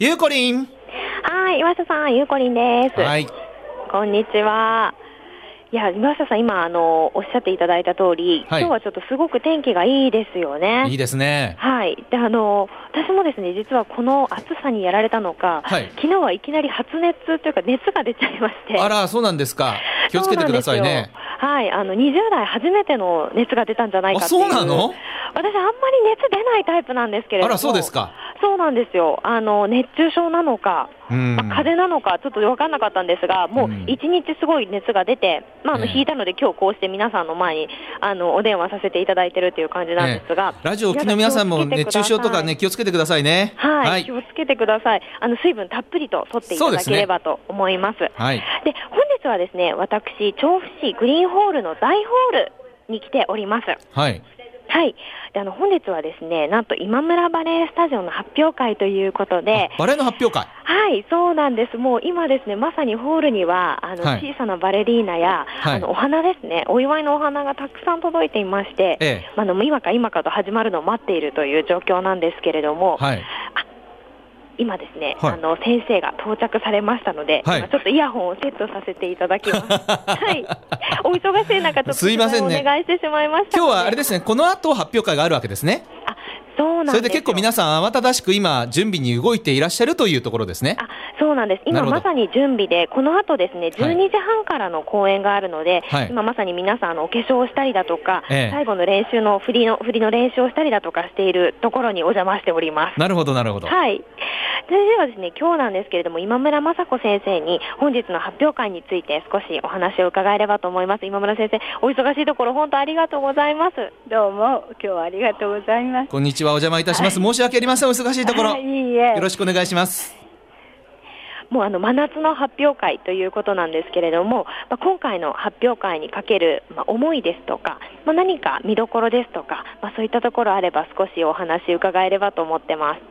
ゆうこりん。 はい、岩下さん、ゆうこりんです。 はい。 こんにちは。いや、岩下さん、今おっしゃっていただいた通り、 はい、 今日はちょっとすごく天気がいいですよね。 いいですね。 はい。で、私もですね、実はこの暑さにやられたのか、 はい、 昨日はいきなり発熱というか熱が出ちゃいまして。 あら、そうなんですか。気をつけてくださいね。 はい、20代初めての熱が出たんじゃないかっていう。 あ、そうなの？ 私あんまり熱出ないタイプなんですけれども。 あら、そうですか。 そうなんですよ。熱中症なのか、風邪なのかちょっと分かんなかったんですが、もう1日すごい熱が出て、引いたので今日こうして皆さんの前にお電話させていただいてるという感じなんですが、 ラジオをお聞きの皆さんも熱中症とかね、気をつけてくださいね。 はい、気をつけてください。水分たっぷりと取っていただければと思います。 はい。 で、本日はですね、私調布市グリーンホールの大ホールに来ております。 はい。 はい。で、本日はですね、なんと今村バレエスタジオの発表会ということで。 バレエの発表会。 はい、そうなんです。もう今ですね、まさにホールには、小さなバレリーナや、お花ですね、お祝いのお花がたくさん届いていまして、今かと始まるのを待っているという状況なんですけれども、 はい。 今ですね、先生が到着されましたので、今ちょっとイヤホンをセットさせていただきます。はい。お忙しい中、ちょっとすいませんね、 お願いしてしまいました。 今日はあれですね、この後発表会があるわけですね。 そうなんですよ。 それで結構皆さん慌ただしく今準備に動いていらっしゃるというところですね。 そうなんです。今まさに準備で、この後ですね、12時半からの公演があるので、今まさに皆さんお化粧をしたりだとか、最後の練習の振りの練習をしたりだとかしているところにお邪魔しております。 なるほどなるほど。 はい。それではですね、今日なんですけれども、今村雅子先生に本日の発表会について少しお話を伺えればと思います。今村先生、お忙しいところ本当ありがとうございます。 どうも今日はありがとうございます。 こんにちは、お邪魔いたします。申し訳ありません、お忙しいところ。 いいえ。 よろしくお願いします。 もう真夏の発表会ということなんですけれども、今回の発表会にかける、思いですとか、何か見どころですとか、そういったところあれば少しお話伺えればと思ってます。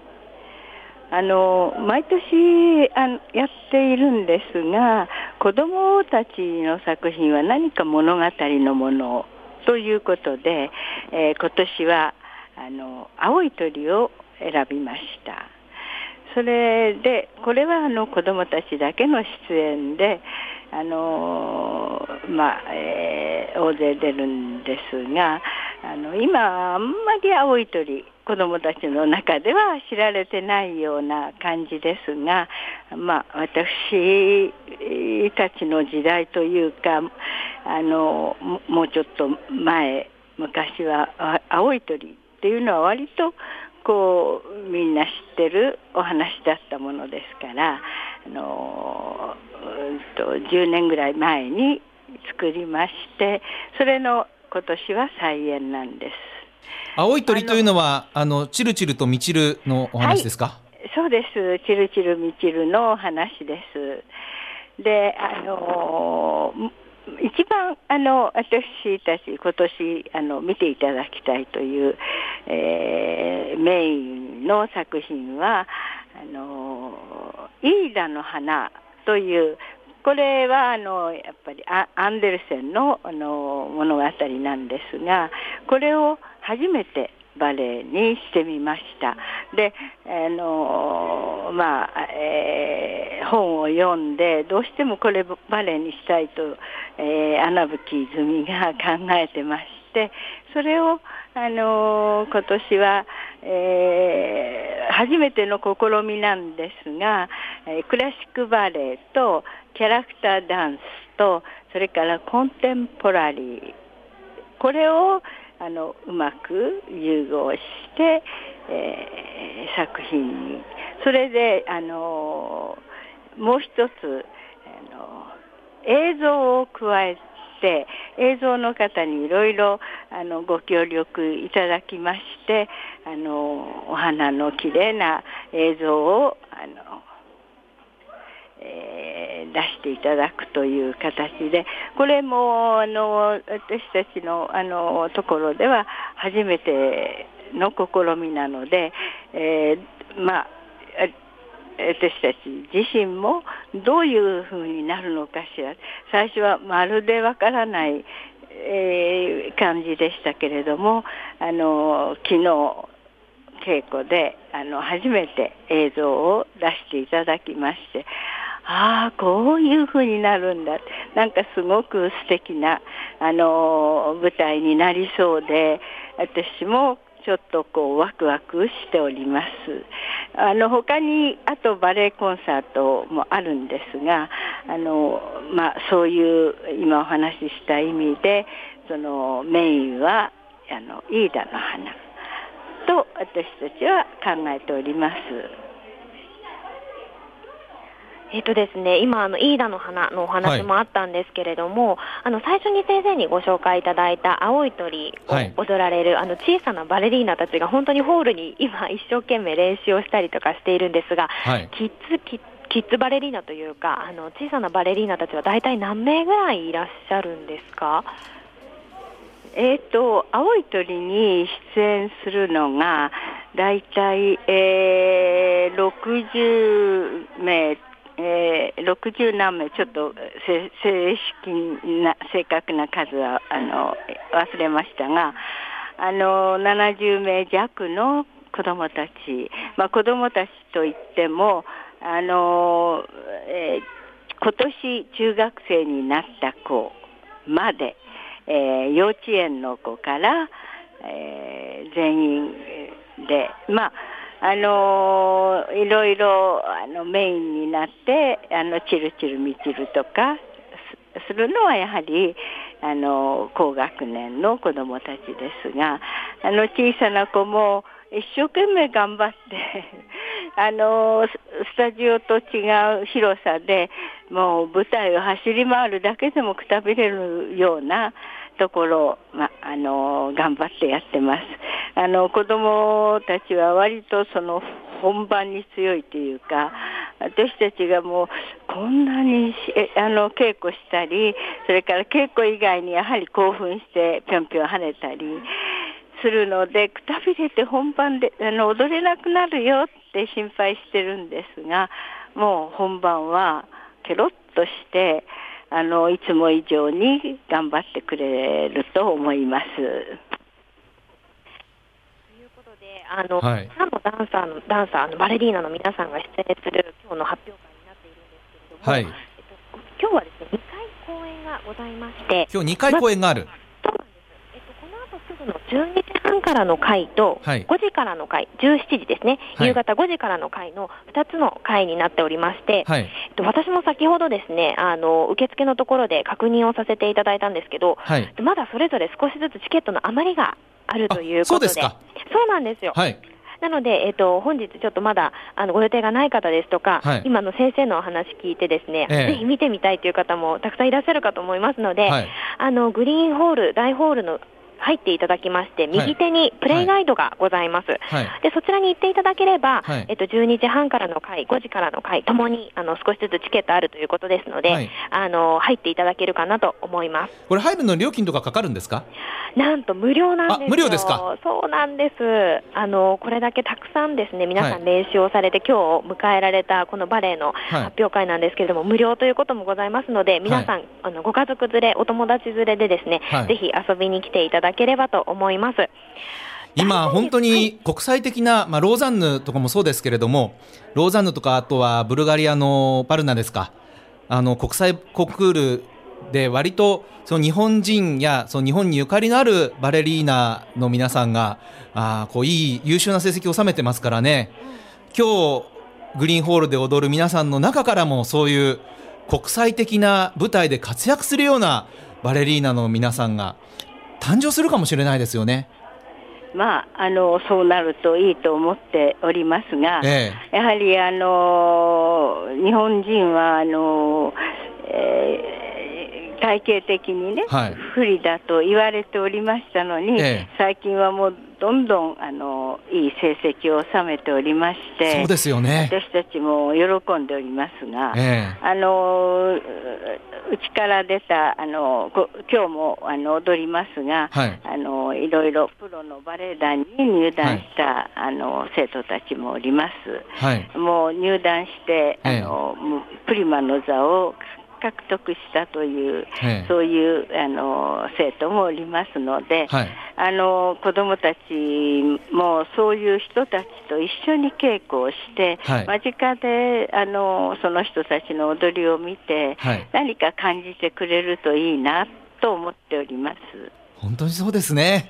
毎年やっているんですが、子どもたちの作品は何か物語のものということで、今年は青い鳥を選びました。それでこれは子どもたちだけの出演で大勢出るんですが、今あんまり青い鳥子どもたちの中では知られてないような感じですが、私たちの時代というかもうちょっと昔は青い鳥っていうのは割とこうみんな知ってるお話だったものですから、10年ぐらい前に作りまして、それの今年は再演なんです。 青い鳥というのはチルチルとミチルのお話ですか？ はい、そうです。チルチルミチルのお話です。で、一番私たち今年見ていただきたいという、メインの作品はイーダの花という、これはやっぱりアンデルセンの物語なんですが、これを初めてバレエにしてみました。で、本を読んでどうしてもこれバレエにしたいと、穴吹泉が考えてまして、それを今年は、初めての試みなんですが、クラシックバレエとキャラクターダンスとそれからコンテンポラリー、これをうまく融合して、作品に、それでもう一つ映像を加えて、映像の方にいろいろご協力いただきまして、お花のきれいな映像を出していただくという形で、これも私たちのところでは初めての試みなので、私たち自身もどういうふうになるのかしら、最初はまるでわからない、感じでしたけれども、昨稽古で初めて映像を出していただきまして、こういう風になるんだ、なんかすごく素敵な舞台になりそうで、私もちょっとワクワクしております。他にあとバレエコンサートもあるんですが、そういう今お話しした意味でそのメインはイーダの花と私たちは考えております。 ですね、今イーダの花のお話もあったんですけれども、最初に先生にご紹介いただいた青い鳥を踊られる、小さなバレリーナたちが本当にホールに今一生懸命練習をしたりとかしているんですが、キッズバレリーナというか小さなバレリーナたちは大体何名ぐらいいらっしゃるんですか？ 青い鳥に出演するのがだいたい60名、60何名、ちょっと正確な数は忘れましたが、70名弱の子どもたち、子どもたちといっても今年中学生になった子まで、幼稚園の子から、全員で、いろいろメインになってチルチルミチルとかするのはやはり高学年の子どもたちですが、小さな子も一生懸命頑張ってスタジオと違う広さでもう舞台を走り回るだけでもくたびれるようなところを、頑張ってやってます。子供たちは割とその本番に強いというか、私たちがもうこんなに稽古したり、それから稽古以外にやはり興奮してぴょんぴょん跳ねたりするので、くたびれて本番で踊れなくなるよって心配してるんですが、もう本番はケロッとしていつも以上に頑張ってくれると思います。ということでたくさんのダンサーのバレリーナの皆さんが出演する今日の発表会になっているんですけれども、今日はですね2回公演がございまして、 今日2回公演がある。 そうなんです。この後すぐの12時半からの回と5時からの回、17時ですね、夕方5時からの回の2つの回になっておりまして、私も先ほどですね受付のところで確認をさせていただいたんですけど、まだそれぞれ少しずつチケットの余りがあるということで、そうなんですよ。なので、本日ちょっとまだご予定がない方ですとか、今の先生のお話聞いてですね、ぜひ見てみたいという方もたくさんいらっしゃるかと思いますので、グリーンホール、大ホールの入っていただきまして、右手にプレイガイドがございます。でそちらに行っていただければ、12時半からの回、5時からの回ともに少しずつチケットあるということですので、入っていただけるかなと思います。 これ入るの料金とかかかるんですか？ なんと無料なんですよ。 無料ですか？ そうなんです。これだけたくさんですね皆さん練習をされて、今日迎えられたこのバレエの発表会なんですけれども、無料ということもございますので、皆さん、ご家族連れ、お友達連れでですね、ぜひ遊びに来ていただければと思います。 今本当に国際的な、ローザンヌとかもそうですけれども、ローザンヌとかあとはブルガリアのパルナですか、国際コンクールで割とその日本人やその日本にゆかりのあるバレリーナの皆さんがいい優秀な成績を収めてますからね。今日グリーンホールで踊る皆さんの中からもそういう国際的な舞台で活躍するようなバレリーナの皆さんが誕生するかもしれないですよね。 そうなるといいと思っておりますが、やはり日本人は体系的にね、不利だと言われておりましたのに、最近はもうどんどんいい成績を収めておりまして、 そうですよね、 私たちも喜んでおりますが、うちから出た今日も踊りますが、いろいろプロのバレエ団に入団した、生徒たちもおります。もう入団して、プリマの座を獲得したという、 ええ、 そういう生徒もおりますので、 はい、 子どもたちもそういう人たちと一緒に稽古をして、 はい、 間近でその人たちの踊りを見て、 はい、 何か感じてくれるといいなと思っております。 本当にそうですね。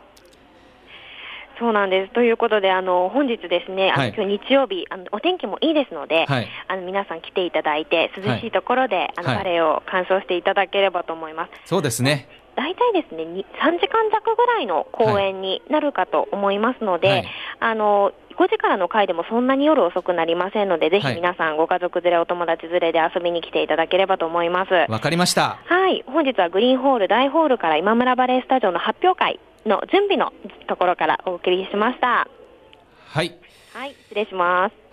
そうなんです。ということで本日ですね、 はい、 今日日曜日お天気もいいですので、 はい、 皆さん来ていただいて涼しいところで、 はい、 バレエを鑑賞していただければと思います。 そうですね。 大体ですね3時間弱ぐらいの公演になるかと思いますので、 はい、 5時からの回でもそんなに夜遅くなりませんので、ぜひ皆さんご家族連れお友達連れで遊びに来ていただければと思います。 わかりました。 はい、本日はグリーンホール大ホールから今村バレエスタジオの発表会の準備のところからお送りしました。 はい、 はい、失礼します。